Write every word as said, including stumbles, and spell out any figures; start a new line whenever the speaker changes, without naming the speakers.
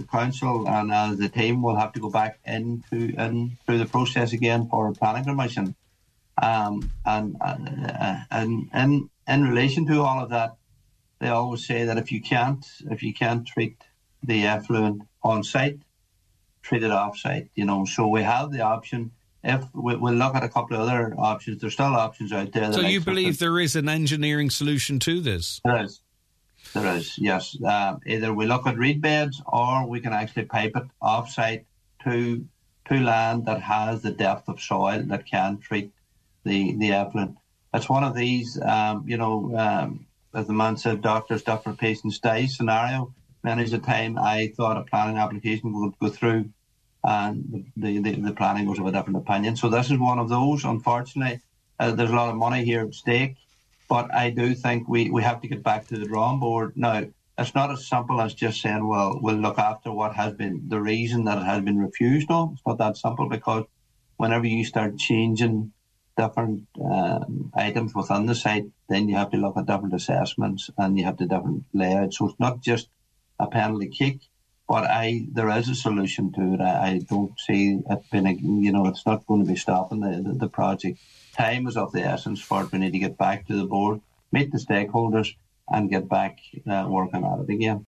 council and as the team will have to go back into in through the process again for planning permission. Um, and uh, and and in relation to all of that, they always say that if you can't if you can't treat the effluent on site, treat it off site. You know, so we have the option. If we, we'll look at a couple of other options, there's still options out there.
So you believe
something.
there is an engineering solution to this?
There is. There is, yes. Uh, either we look at reed beds or we can actually pipe it off-site to to land that has the depth of soil that can treat the, the effluent. It's one of these, um, you know, um, as the man said, doctors, doctor, patients die scenario. Many of the time I thought a planning application would go through and the, the, the planning was of a different opinion. So this is one of those, unfortunately. Uh, there's a lot of money here at stake. But I do think we, we have to get back to the drawing board. Now, it's not as simple as just saying, well, we'll look after what has been the reason that it has been refused. No, it's not that simple, because whenever you start changing different um, items within the site, then you have to look at different assessments and you have to different layouts. So it's not just a penalty kick, but I there is a solution to it. I, I don't see it being, a, you know, it's not going to be stopping the, the, the project. Time is of the essence for it. We need to get back to the board, meet the stakeholders, and get back uh, working at it again.